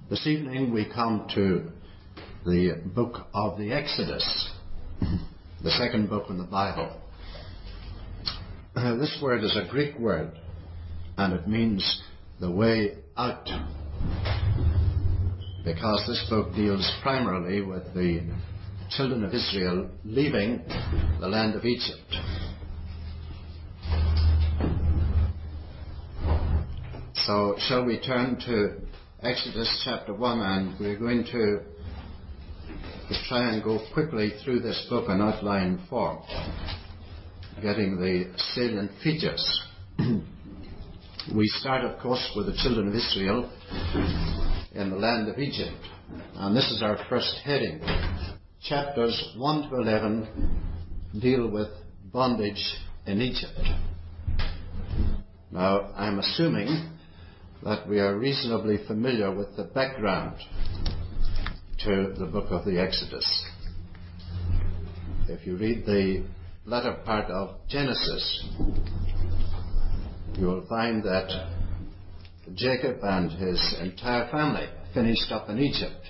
This evening we come to the book of the Exodus, the second book in the Bible. This word is a Greek word, and it means the way out, because this book deals primarily with the children of Israel leaving the land of Egypt. So shall we turn to Exodus chapter 1, and we're going to try and go quickly through this book in outline form, getting the salient features. We start, of course, with the children of Israel in the land of Egypt, and this is our first heading. Chapters 1 to 11 deal with bondage in Egypt. Now, I'm assuming that we are reasonably familiar with the background to the book of the Exodus. If you read the latter part of Genesis, you will find that Jacob and his entire family finished up in Egypt.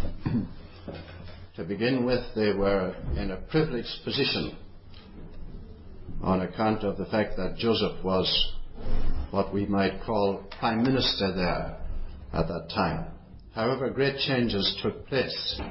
To begin with, they were in a privileged position on account of the fact that Joseph was what we might call prime minister there at that time. However, great changes took place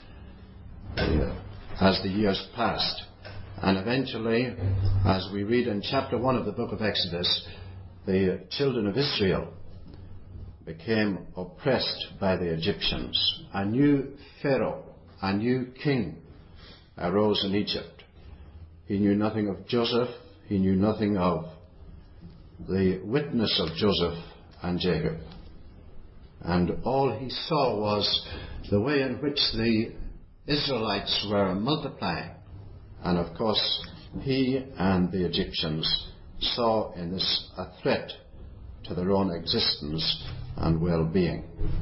as the years passed. And eventually, as we read in chapter 1 of the book of Exodus, the children of Israel became oppressed by the Egyptians. A new Pharaoh, a new king arose in Egypt. He knew nothing of Joseph. He knew nothing of the witness of Joseph and Jacob. And all he saw was the way in which the Israelites were multiplying. And of course, he and the Egyptians saw in this a threat to their own existence and well-being.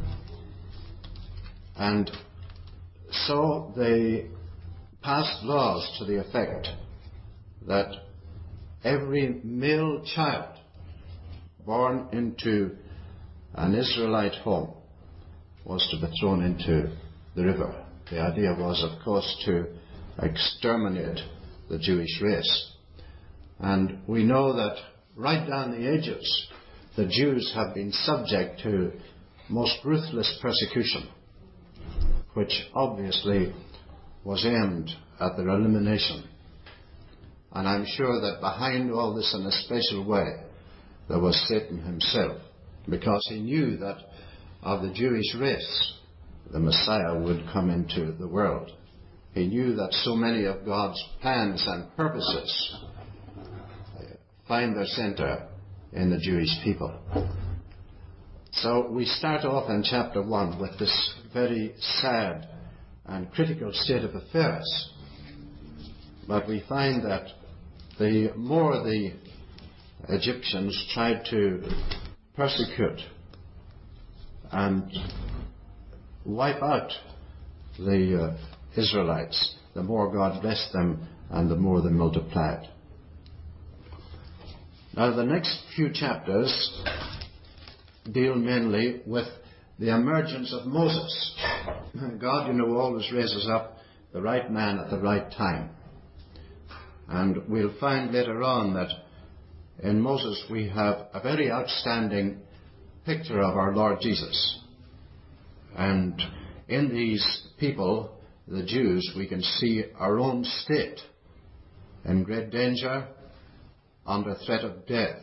And so they passed laws to the effect that every male child born into an Israelite home was to be thrown into the river. The idea was, of course, to exterminate the Jewish race. And we know that right down the ages, the Jews have been subject to most ruthless persecution, which obviously was aimed at their elimination. And I'm sure that behind all this, in a special way, there was Satan himself, because he knew that of the Jewish race, the Messiah would come into the world. He knew that so many of God's plans and purposes find their center in the Jewish people. So we start off in chapter 1 with this very sad and critical state of affairs. But we find that the more the Egyptians tried to persecute and wipe out the Israelites, the more God blessed them and the more they multiplied. Now, the next few chapters deal mainly with the emergence of Moses. God, always raises up the right man at the right time. And we'll find later on that in Moses we have a very outstanding picture of our Lord Jesus. And in these people, the Jews, we can see our own state in great danger, under threat of death,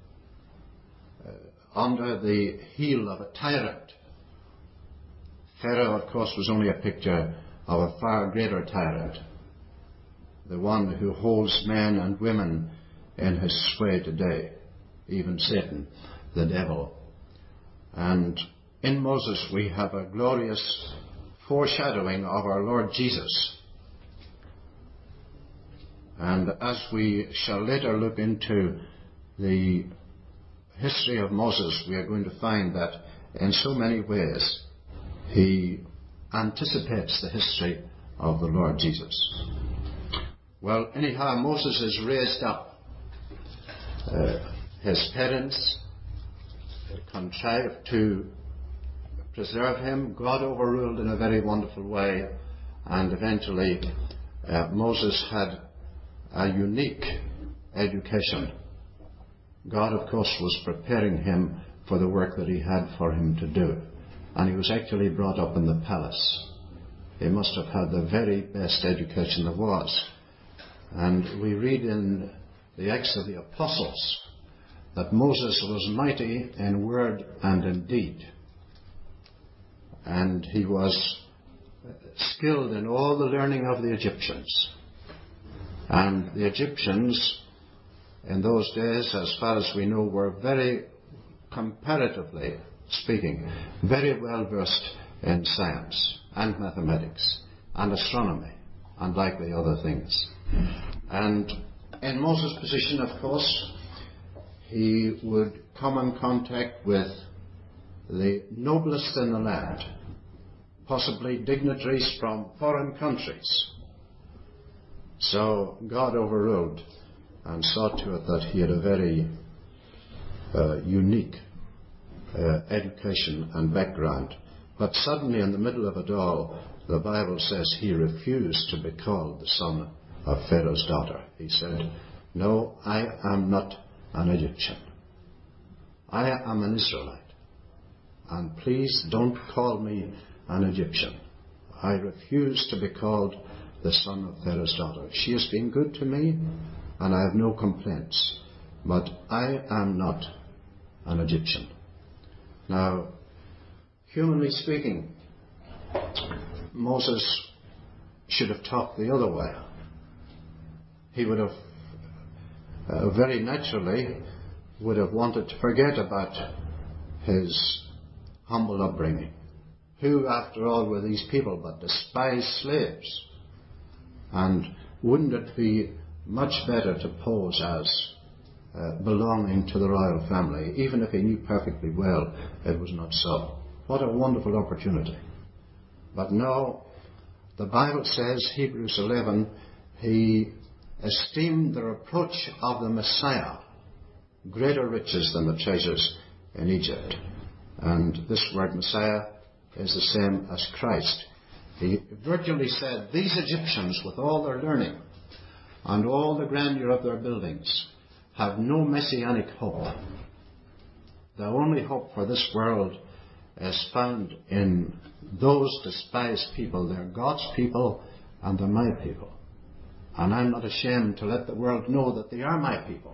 under the heel of a tyrant. Pharaoh, of course, was only a picture of a far greater tyrant, the one who holds men and women in his sway today, even Satan, the devil. And in Moses we have a glorious foreshadowing of our Lord Jesus. And as we shall later look into the history of Moses, we are going to find that in so many ways he anticipates the history of the Lord Jesus. Well, anyhow, Moses is raised up. His parents contrived to preserve him. God overruled in a very wonderful way, and eventually Moses had a unique education. God, of course, was preparing him for the work that he had for him to do, and he was actually brought up in the palace. He must have had the very best education there was. And we read in the Acts of the Apostles that Moses was mighty in word and in deed. And he was skilled in all the learning of the Egyptians. And the Egyptians in those days, as far as we know, were very, comparatively speaking, very well versed in science and mathematics and astronomy and likely other things. And in Moses' position, of course, he would come in contact with the noblest in the land, possibly dignitaries from foreign countries. So God overruled and saw to it that he had a very unique education and background. But suddenly, in the middle of it all, the Bible says he refused to be called the son of Pharaoh's daughter. He said, "No, I am not an Egyptian. I am an Israelite. And please don't call me an Egyptian. I refuse to be called the son of Pharaoh's daughter. She has been good to me, and I have no complaints. But I am not an Egyptian." Now, humanly speaking, Moses should have talked the other way. He would have very naturally would have wanted to forget about his humble upbringing. Who, after all, were these people but despised slaves? And wouldn't it be much better to pose as belonging to the royal family, even if he knew perfectly well it was not so? What a wonderful opportunity. But no, the Bible says, Hebrews 11, he esteemed the reproach of the Messiah greater riches than the treasures in Egypt. And this word Messiah is the same as Christ. He virtually said, these Egyptians, with all their learning and all the grandeur of their buildings, have no messianic hope. The only hope for this world is found in those despised people. They're God's people and they're my people. And I'm not ashamed to let the world know that they are my people.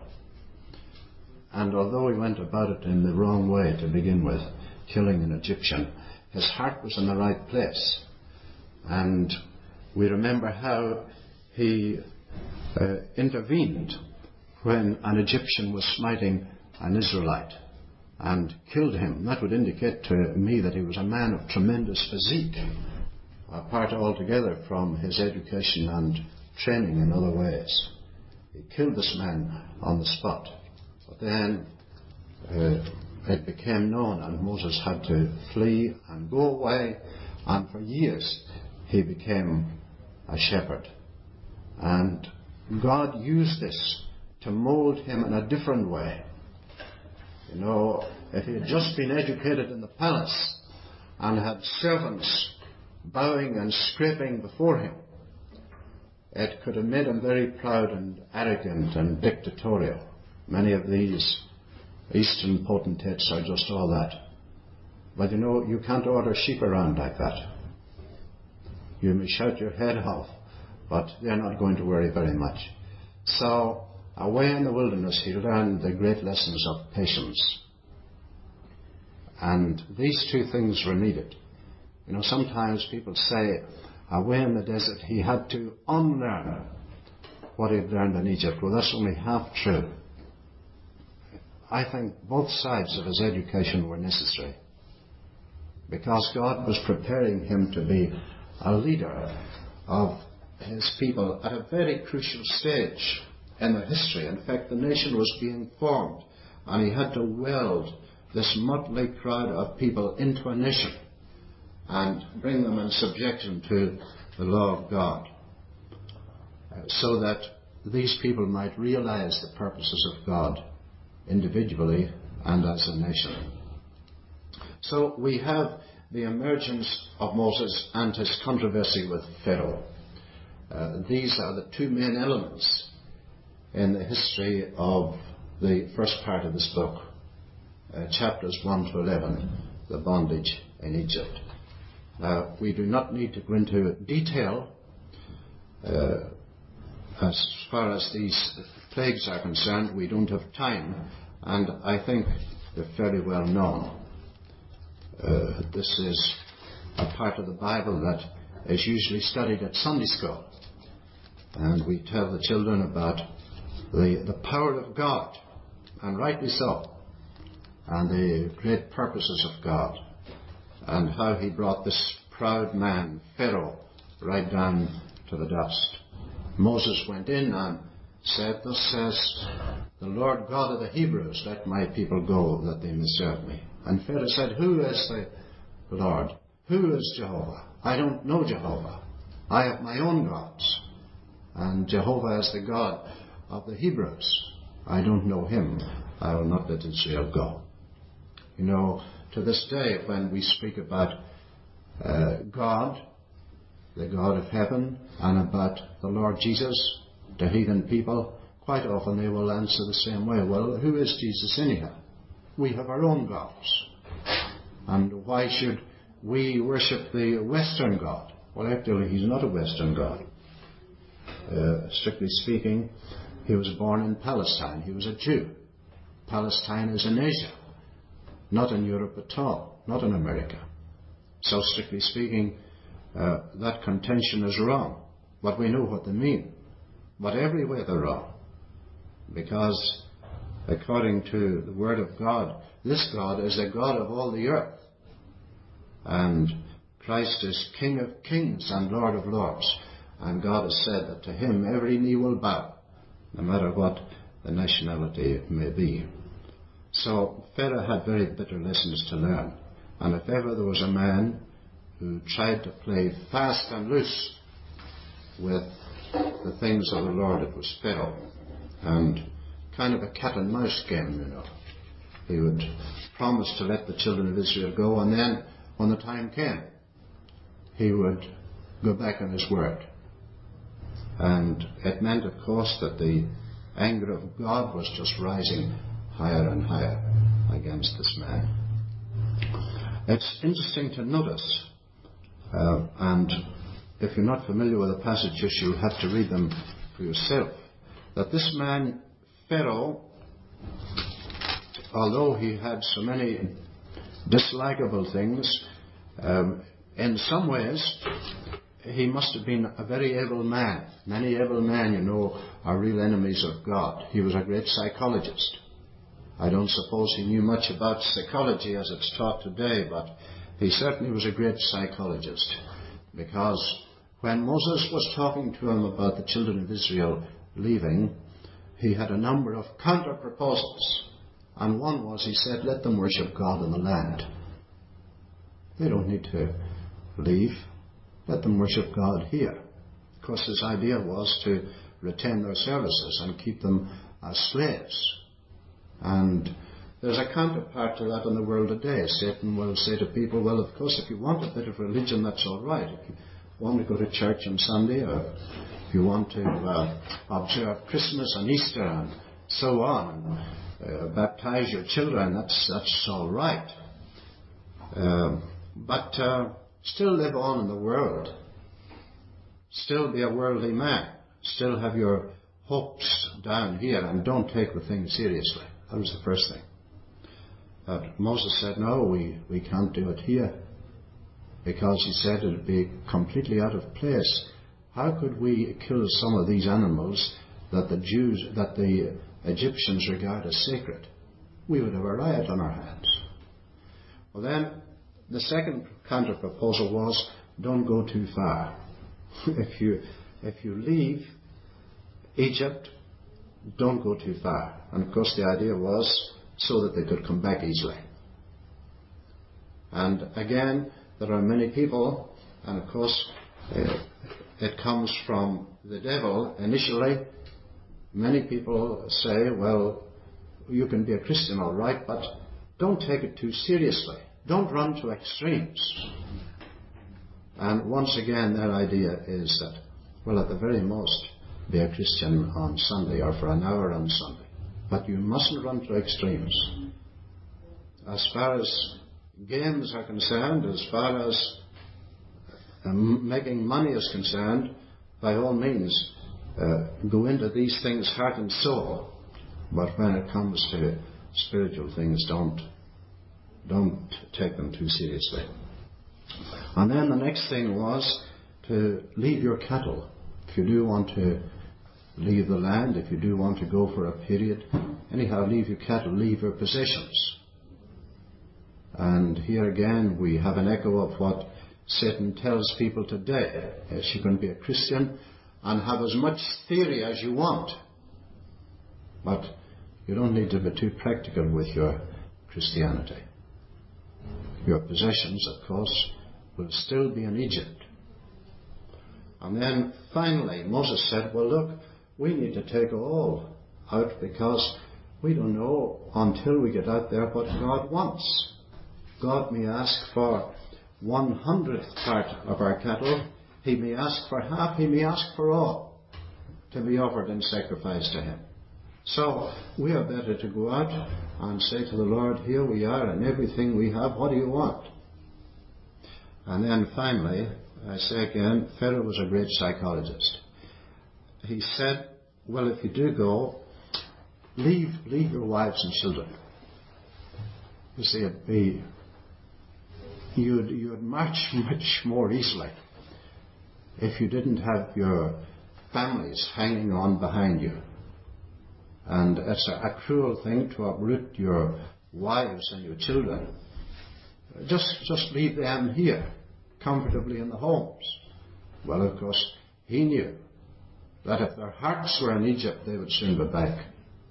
And although he went about it in the wrong way to begin with, killing an Egyptian, his heart was in the right place. And we remember how he intervened when an Egyptian was smiting an Israelite and killed him. That would indicate to me that he was a man of tremendous physique, apart altogether from his education and training in other ways. He killed this man on the spot. But then it became known, and Moses had to flee and go away, and for years he became a shepherd. And God used this to mold him in a different way. You know, if he had just been educated in the palace and had servants bowing and scraping before him, it could have made him very proud and arrogant and dictatorial. Many of these Eastern potentates are just all that. But you know, you can't order sheep around like that. You may shout your head off, but they're not going to worry very much. So, away in the wilderness, he learned the great lessons of patience. And these two things were needed. You know, sometimes people say, away in the desert, he had to unlearn what he'd learned in Egypt. Well, that's only half true. I think both sides of his education were necessary, because God was preparing him to be a leader of his people at a very crucial stage in their history. In fact, the nation was being formed, and he had to weld this motley crowd of people into a nation and bring them in subjection to the law of God, so that these people might realize the purposes of God individually and as a nation. So we have the emergence of Moses and his controversy with Pharaoh. These are the two main elements in the history of the first part of this book, chapters 1 to 11, the bondage in Egypt. Now, we do not need to go into detail as far as these plagues are concerned. We don't have time, and I think they're fairly well known. This is a part of the Bible that is usually studied at Sunday school, and we tell the children about the power of God, and rightly so, and the great purposes of God, and how he brought this proud man, Pharaoh, right down to the dust. Moses went in and said, "Thus says the Lord God of the Hebrews, let my people go, that they may serve me." And Pharaoh said, "Who is the Lord? Who is Jehovah? I don't know Jehovah. I have my own gods. And Jehovah is the God of the Hebrews. I don't know him. I will not let Israel go." You know, to this day, when we speak about God, the God of heaven, and about the Lord Jesus to heathen people, quite often they will answer the same way. Well, who is Jesus anyhow? We have our own gods. And why should we worship the Western God? Well, actually, he's not a Western God. Strictly speaking, he was born in Palestine. He was a Jew. Palestine is in Asia, not in Europe at all, not in America. So, strictly speaking, that contention is wrong. But we know what they mean. But every way they're wrong. Because, according to the Word of God, this God is the God of all the earth. And Christ is King of kings and Lord of lords. And God has said that to him every knee will bow, no matter what the nationality may be. So Pharaoh had very bitter lessons to learn. And if ever there was a man who tried to play fast and loose with the things of the Lord, it was Pharaoh. And kind of a cat and mouse game, you know. He would promise to let the children of Israel go, and then when the time came, he would go back on his word. And it meant, of course, that the anger of God was just rising higher and higher against this man. It's interesting to notice, and if you're not familiar with the passages, you'll have to read them for yourself, that this man, Pharaoh, although he had so many dislikable things, in some ways, he must have been a very able man. Many able men, you know, are real enemies of God. He was a great psychologist. I don't suppose he knew much about psychology as it's taught today, but he certainly was a great psychologist. Because when Moses was talking to him about the children of Israel leaving, he had a number of counter-proposals. And one was, he said, let them worship God in the land. They don't need to leave. Let them worship God here. Of course, his idea was to retain their services and keep them as slaves. And there's a counterpart to that in the world today. Satan will say to people, well, of course, if you want a bit of religion, that's all right. If you want to go to church on Sunday, or if you want to observe Christmas and Easter and so on, and baptize your children, that's all right. But still live on in the world. Still be a worldly man. Still have your hopes down here, and don't take the thing seriously. That was the first thing. Moses said, no, we can't do it here. Because he said it would be completely out of place. How could we kill some of these animals that the Egyptians regard as sacred? We would have a riot on our hands. Well then, the second counter-proposal was, don't go too far. If you leave Egypt, don't go too far. And of course the idea was so that they could come back easily. And again, there are many people, and of course it comes from the devil initially. Many people say, well, you can be a Christian all right, but don't take it too seriously. don't run to extremes. And once again, their idea is that, well, at the very most, be a Christian on Sunday or for an hour on Sunday. But you mustn't run to extremes. As far as games are concerned, as far as making money is concerned, by all means, go into these things heart and soul. But when it comes to spiritual things, don't take them too seriously. And then the next thing was to leave your cattle. If you do want to leave the land, if you do want to go for a period, anyhow, leave your cattle, leave your possessions. And here again we have an echo of what Satan tells people today. Yes, you can be a Christian and have as much theory as you want, but you don't need to be too practical with your Christianity. Your possessions, of course, will still be in Egypt. And then finally Moses said, well, look, we need to take all out because we don't know until we get out there what God wants. God may ask for 1/100th part of our cattle. He may ask for half. He may ask for all to be offered in sacrifice to Him. So we are better to go out and say to the Lord, here we are and everything we have, what do you want? And then finally, I say again, Pharaoh was a great psychologist. He said, well, if you do go, leave your wives and children. You see, you'd march much more easily if you didn't have your families hanging on behind you. And it's a cruel thing to uproot your wives and your children. Just leave them here, comfortably in the homes. Well, of course, he knew that if their hearts were in Egypt, they would soon be back.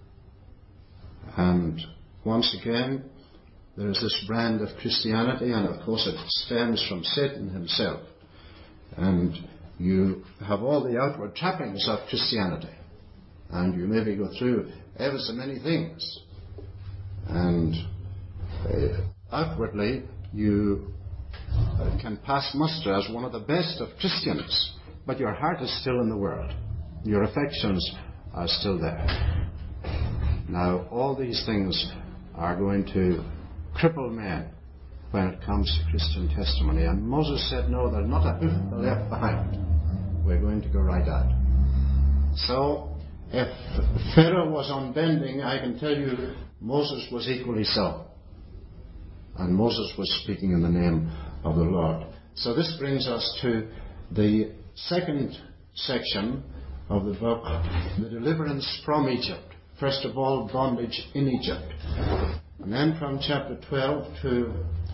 And once again, there is this brand of Christianity, and of course it stems from Satan himself. And you have all the outward trappings of Christianity, and you maybe go through ever so many things. And outwardly, you can pass muster as one of the best of Christians, but your heart is still in the world. Your affections are still there. Now, all these things are going to cripple men when it comes to Christian testimony. And Moses said, no, there's not a hoof left behind. We're going to go right out. So, if Pharaoh was unbending, I can tell you Moses was equally so. And Moses was speaking in the name of the Lord. So this brings us to the second section of the book, the deliverance from Egypt. First of all, bondage in Egypt. And then from chapter 12 to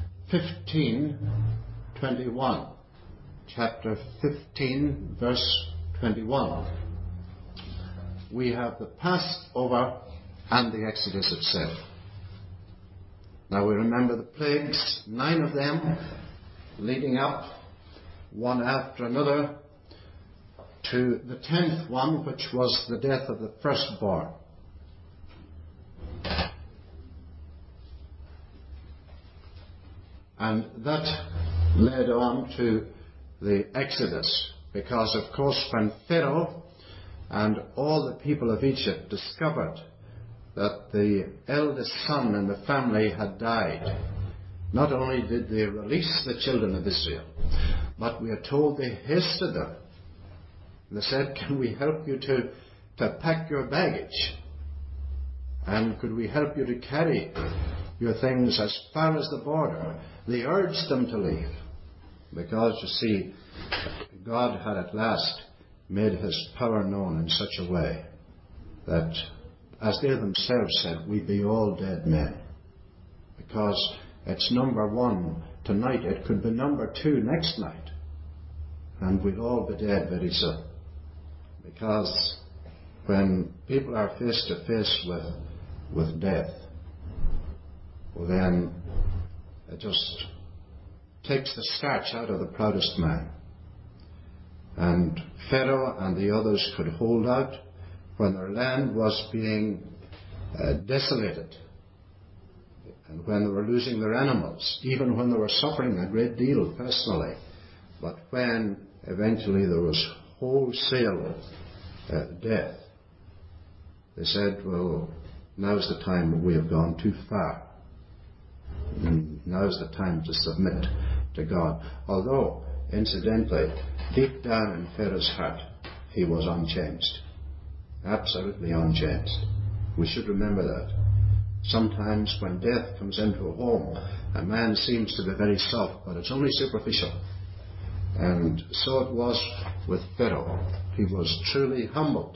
15:21. Chapter 15, verse 21. We have the Passover and the Exodus itself. Now we remember the plagues, 9 of them, leading up, one after another, to the 10th one, which was the death of the firstborn. And that led on to the Exodus, because of course when Pharaoh and all the people of Egypt discovered that the eldest son in the family had died, not only did they release the children of Israel, but we are told they hasted them. They said, can we help you to pack your baggage? And could we help you to carry your things as far as the border? They urged them to leave, because, you see, God had at last made His power known in such a way that, as they themselves said, we'd be all dead men. Because it's number 1 tonight, it could be number 2 next night, and we'd all be dead very soon. Because when people are face to face with death, well then it just takes the starch out of the proudest man. And Pharaoh and the others could hold out when their land was being desolated. and when they were losing their animals, even when they were suffering a great deal personally. But when eventually there was wholesale death, they said, well, now's the time, we have gone too far. And now's the time to submit to God. Although, incidentally, deep down in Pharaoh's heart, he was unchanged. Absolutely unchanged. We should remember that. Sometimes when death comes into a home, a man seems to be very soft, but it's only superficial. And so it was with Pharaoh. He was truly humbled.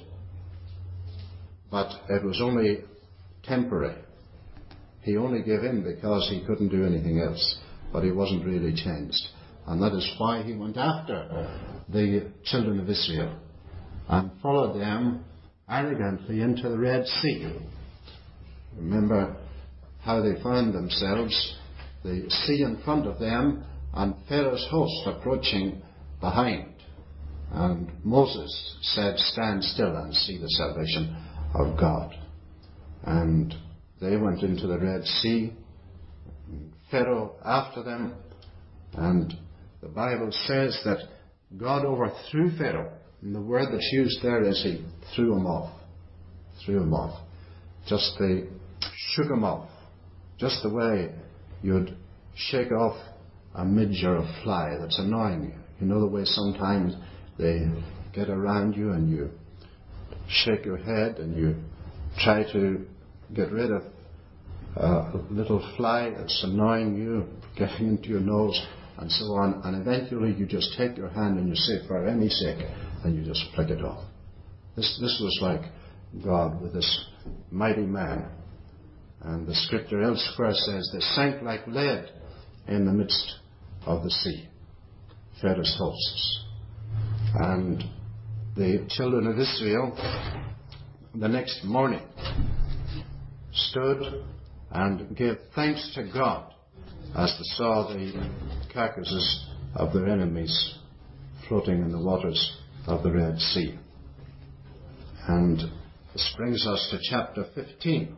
But it was only temporary. He only gave in because he couldn't do anything else. But he wasn't really changed. And that is why he went after the children of Israel and followed them arrogantly into the Red Sea. Remember how they found themselves, the sea in front of them and Pharaoh's host approaching behind. And Moses said, stand still and see the salvation of God. And they went into the Red Sea, Pharaoh after them, and the Bible says that God overthrew Pharaoh. And the word that's used there is he threw him off. Threw him off. Just they shook him off. Just the way you'd shake off a midge or a fly that's annoying you. You know the way sometimes they get around you and you shake your head and you try to get rid of a little fly that's annoying you, getting into your nose and so on, and eventually you just take your hand and you say, for any sake, and you just flick it off. This was like God with this mighty man. And the scripture elsewhere says they sank like lead in the midst of the sea, Pharaoh's hosts. And the children of Israel the next morning stood and gave thanks to God as they saw the carcasses of their enemies floating in the waters of the Red Sea. And this brings us to chapter 15.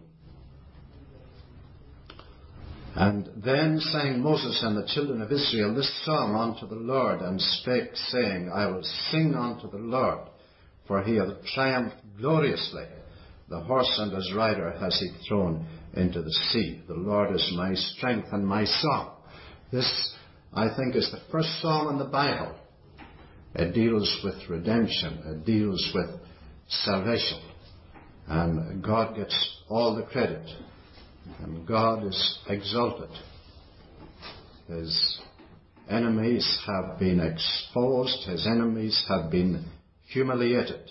And then sang Moses and the children of Israel this song unto the Lord, and spake, saying, I will sing unto the Lord, for he hath triumphed gloriously. The horse and his rider has he thrown into the sea. The Lord is my strength and my song. This, I think, is the first song in the Bible. It deals with redemption. It deals with salvation. And God gets all the credit. And God is exalted. His enemies have been exposed. His enemies have been humiliated.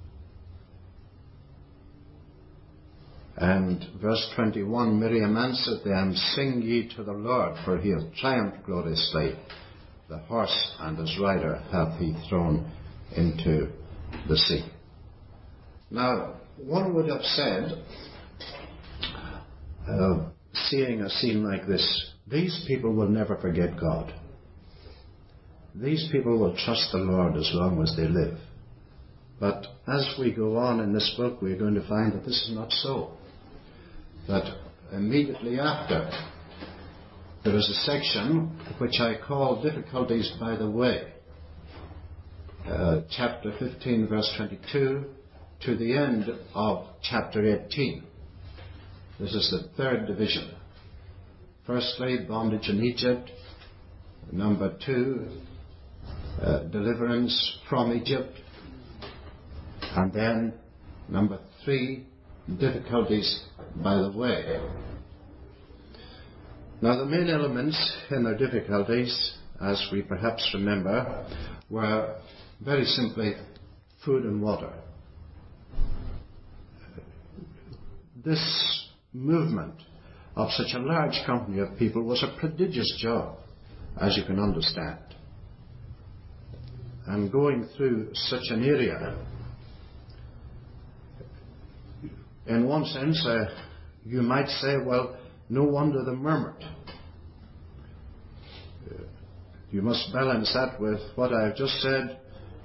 And verse 21, Miriam answered them, sing ye to the Lord, for he hath triumphed gloriously. The horse and his rider hath he thrown into the sea. Now, one would have said, seeing a scene like this, these people will never forget God. These people will trust the Lord as long as they live. But as we go on in this book, we're going to find that this is not so. That immediately after, there is a section which I call Difficulties by the Way. Chapter 15, verse 22, to the end of chapter 18. This is the third division. Firstly, bondage in Egypt. Number 2, deliverance from Egypt. And then, number 3, difficulties by the way. Now, the main elements in their difficulties, as we perhaps remember, were very simply food and water. This movement of such a large company of people was a prodigious job, as you can understand. And going through such an area, in one sense, you might say, well, no wonder they murmured. You must balance that with what I've just said.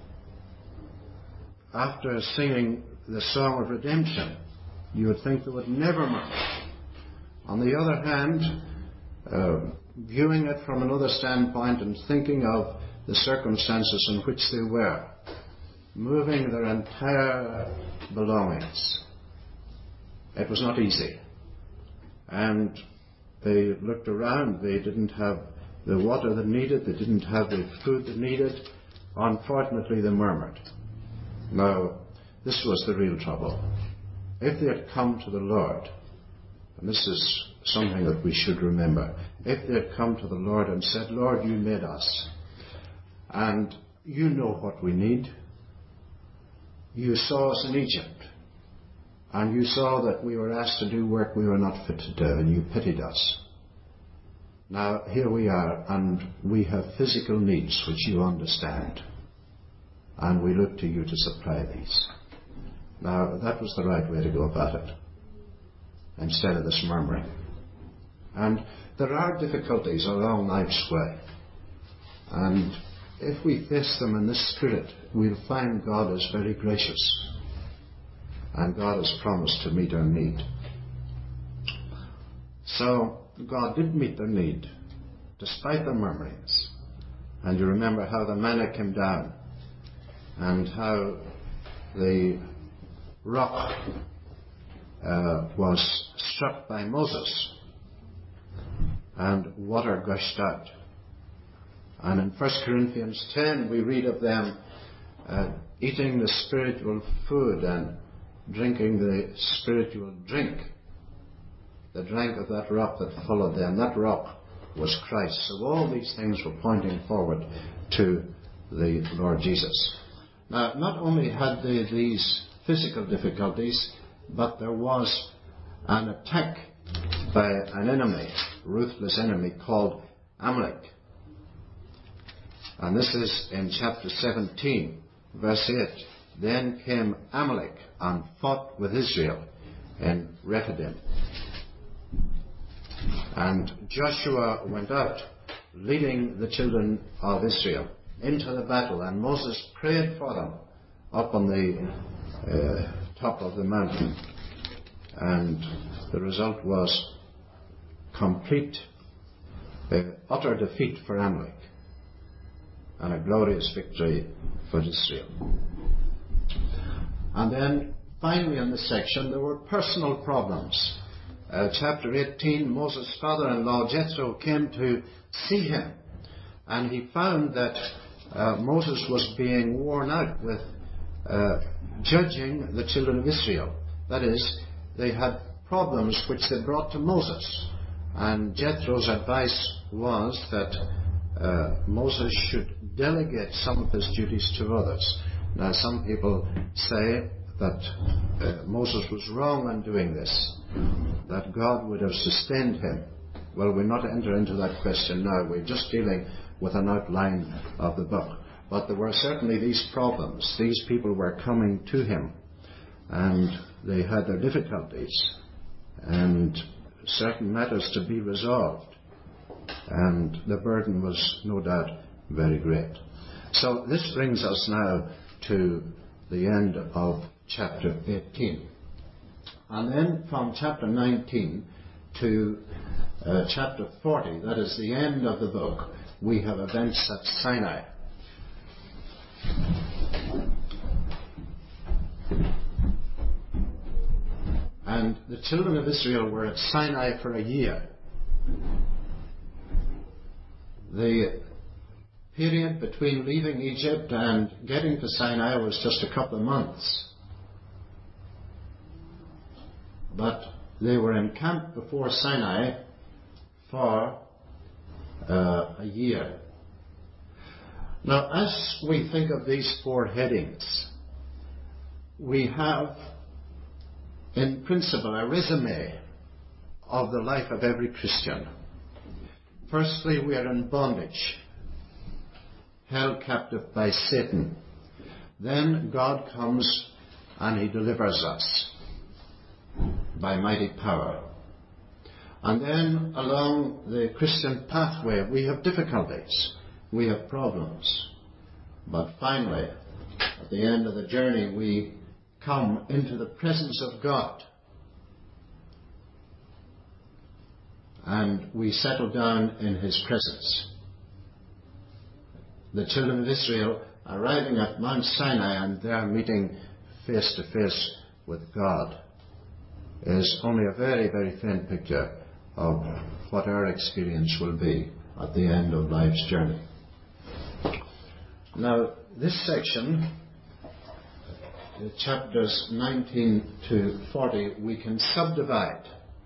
After singing the song of redemption, you would think they would never murmur. On the other hand, viewing it from another standpoint and thinking of the circumstances in which they were, moving their entire belongings, it was not easy. And they looked around. They didn't have the water they needed. They didn't have the food they needed. Unfortunately, they murmured. Now, this was the real trouble. If they had come to the Lord, and this is something that we should remember, if they had come to the Lord and said, Lord, you made us, and you know what we need. You saw us in Egypt, and you saw that we were asked to do work we were not fit to do, and you pitied us. Now, here we are, and we have physical needs which you understand, and we look to you to supply these. Now, that was the right way to go about it, instead of this murmuring. And there are difficulties along life's way, and if we face them in this spirit, we'll find God is very gracious, and God has promised to meet our need. So, God did meet their need, despite their murmurings. And you remember how the manna came down, and how the rock was struck by Moses, and water gushed out. And in 1 Corinthians 10 we read of them eating the spiritual food and drinking the spiritual drink. They drank of that rock that followed them. That rock was Christ. So all these things were pointing forward to the Lord Jesus. Now, not only had they these physical difficulties, but there was an attack by an enemy, ruthless enemy called Amalek. And this is in chapter 17, verse 8. Then came Amalek and fought with Israel in Rephidim. And Joshua went out, leading the children of Israel into the battle, and Moses prayed for them up on the top of the mountain. And the result was complete, utter defeat for Amalek, and a glorious victory for Israel. And then, finally in this section, there were personal problems. Chapter 18, Moses' father-in-law Jethro came to see him, and he found that Moses was being worn out with judging the children of Israel. That is, they had problems which they brought to Moses, and Jethro's advice was that Moses should delegate some of his duties to others. Now, some people say that Moses was wrong in doing this, that God would have sustained him. Well, we're not enter into that question now. We're just dealing with an outline of the book. But there were certainly these problems. These people were coming to him, and they had their difficulties, and certain matters to be resolved. And the burden was no doubt very great. So this brings us now to the end of chapter 18. And then from chapter 19 to chapter 40, that is the end of the book, we have events at Sinai. And the children of Israel were at Sinai for a year. The period between leaving Egypt and getting to Sinai was just a couple of months. But they were encamped before Sinai for a year. Now, as we think of these four headings, we have, in principle, a resume of the life of every Christian. Firstly, we are in bondage, held captive by Satan. Then God comes and he delivers us by mighty power. And then along the Christian pathway we have difficulties, we have problems. But finally, at the end of the journey, we come into the presence of God. and we settle down in his presence. The children of Israel arriving at Mount Sinai and there meeting face to face with God is only a very, very faint picture of what our experience will be at the end of life's journey. Now, this section, chapters 19 to 40, we can subdivide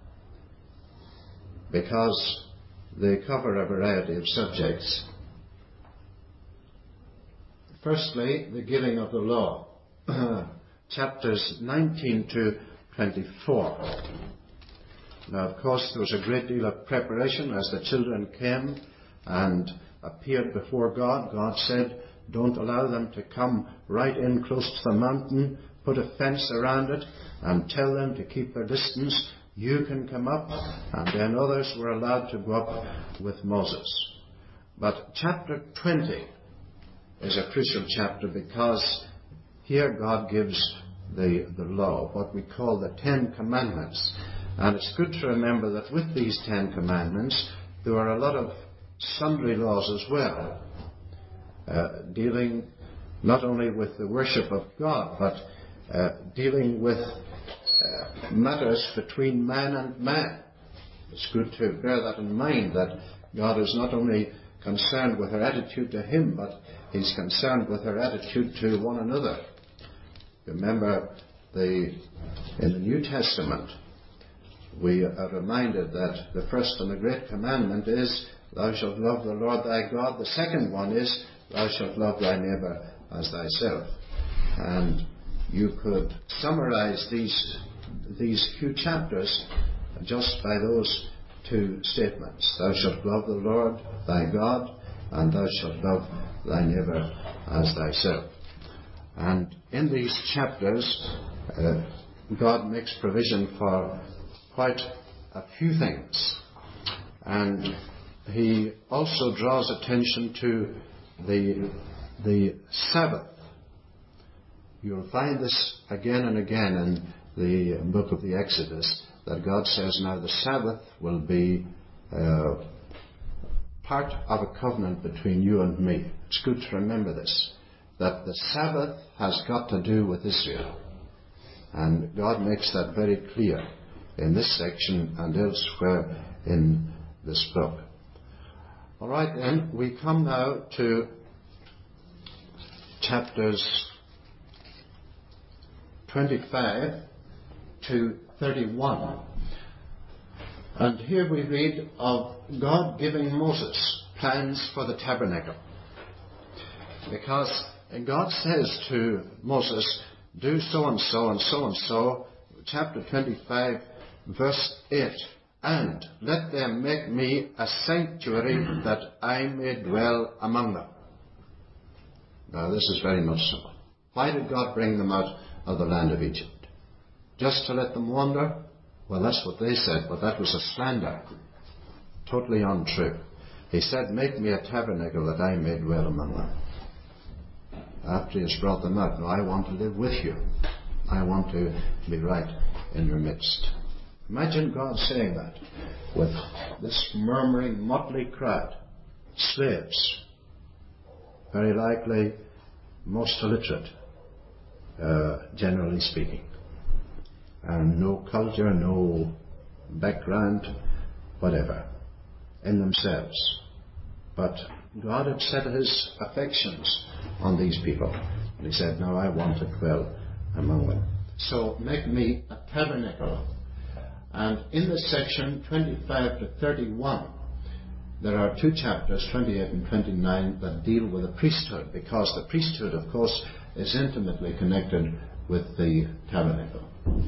because they cover a variety of subjects. Firstly, the giving of the law, chapters 19 to 24. Now, of course, there was a great deal of preparation as the children came and appeared before God. God said, don't allow them to come right in close to the mountain, put a fence around it, and tell them to keep their distance. You can come up, and then others were allowed to go up with Moses. But chapter 20 is a crucial chapter because here God gives the law, what we call the Ten Commandments. And it's good to remember that with these Ten Commandments, there are a lot of sundry laws as well, dealing not only with the worship of God, but dealing with matters between man and man. It's good to bear that in mind, that God is not only concerned with our attitude to Him, but He's concerned with our attitude to one another. Remember, in the New Testament, we are reminded that the first and the great commandment is, thou shalt love the Lord thy God. The second one is, thou shalt love thy neighbour as thyself. And you could summarize these few chapters just by those two statements. Thou shalt love the Lord thy God, and thou shalt love thy neighbour as thyself. And in these chapters, God makes provision for quite a few things. And He also draws attention to the Sabbath. You'll find this again and again in the book of the Exodus, that God says, now the Sabbath will be part of a covenant between you and me. It's good to remember this, that the Sabbath has got to do with Israel. And God makes that very clear in this section and elsewhere in this book. All right, then, we come now to chapters 25 to 31. And here we read of God giving Moses plans for the tabernacle. Because God says to Moses, do so and so and so and so, chapter 25, verse 8, and let them make me a sanctuary that I may dwell among them. Now this is very much so. Why did God bring them out of the land of Egypt? Just to let them wander? Well, that's what they said, but that was a slander. Totally untrue. He said, make me a tabernacle that I may dwell among them. After He has brought them out, no, I want to live with you. I want to be right in your midst. Imagine God saying that with this murmuring, motley crowd, slaves, very likely most illiterate, generally speaking, and no culture, no background, whatever, in themselves. But God had set His affections on these people, and He said, now I want to dwell among them. So make me a tabernacle. And in this section, 25 to 31, there are two chapters, 28 and 29, that deal with the priesthood, because the priesthood, of course, is intimately connected with the tabernacle.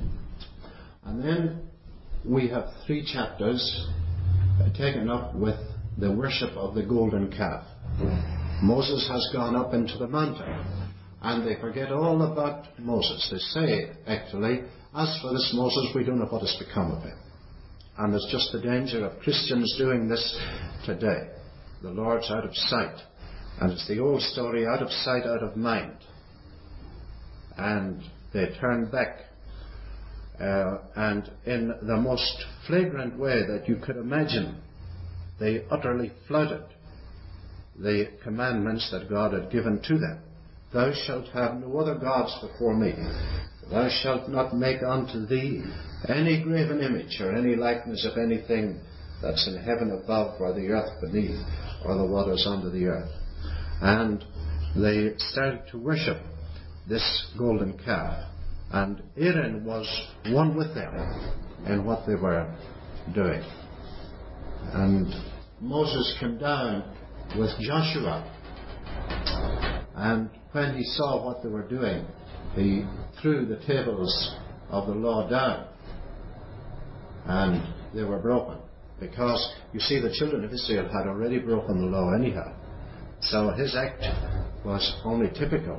And then we have three chapters taken up with the worship of the golden calf. Moses has gone up into the mountain, and they forget all about Moses. They say, actually, as for this Moses, we don't know what has become of him. And there's just the danger of Christians doing this today. The Lord's out of sight. And it's the old story, out of sight, out of mind. And they turn back and in the most flagrant way that you could imagine, they utterly flouted the commandments that God had given to them. Thou shalt have no other gods before me. Thou shalt not make unto thee any graven image or any likeness of anything that's in heaven above or the earth beneath or the waters under the earth. And they started to worship this golden calf. And Aaron was one with them in what they were doing. And Moses came down with Joshua. And when he saw what they were doing, he threw the tables of the law down. And they were broken. Because, you see, the children of Israel had already broken the law anyhow. So his act was only typical.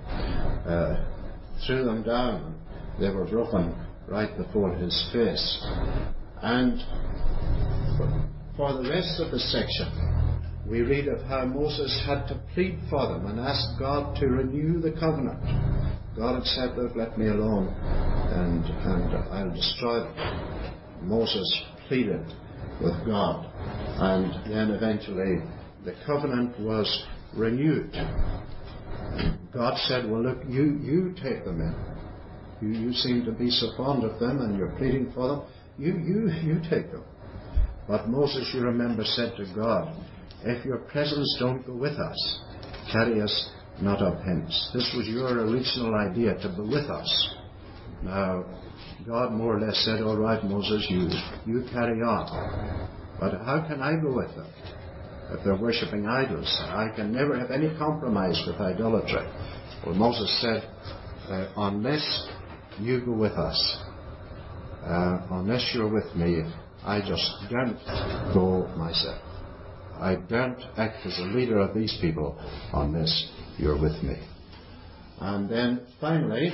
Threw them down. They were broken right before his face. And for the rest of the section, we read of how Moses had to plead for them and ask God to renew the covenant. God had said, look, let me alone and I'll destroy them. Moses pleaded with God, and then eventually the covenant was renewed. God said, well, look, you take them in. You seem to be so fond of them and you're pleading for them. You take them. But Moses, you remember, said to God, if your presence don't go with us, carry us not up hence. This was your original idea, to be with us. Now, God more or less said, all right, Moses, you carry on. But how can I go with them if they're worshipping idols? I can never have any compromise with idolatry. Well, Moses said, unless you go with us, unless you're with me, I just don't go myself. I don't act as a leader of these people unless you're with me. And then finally,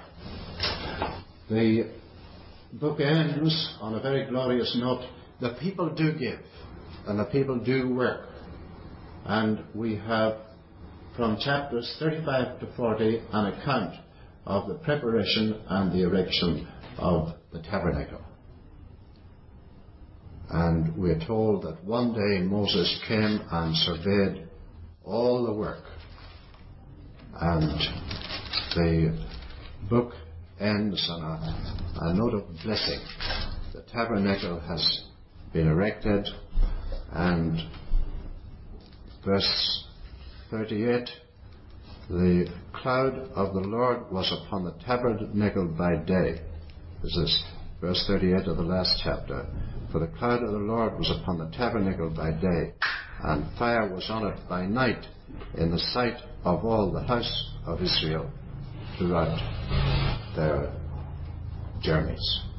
the book ends on a very glorious note. The people do give and the people do work. And we have from chapters 35 to 40 an account of the preparation and the erection of the tabernacle. And we're told that one day Moses came and surveyed all the work. And the book ends on a note of blessing. The tabernacle has been erected, and verse 38, the cloud of the Lord was upon the tabernacle by day. This is verse 38 of the last chapter. For the cloud of the Lord was upon the tabernacle by day, and fire was on it by night, in the sight of all the house of Israel throughout their journeys.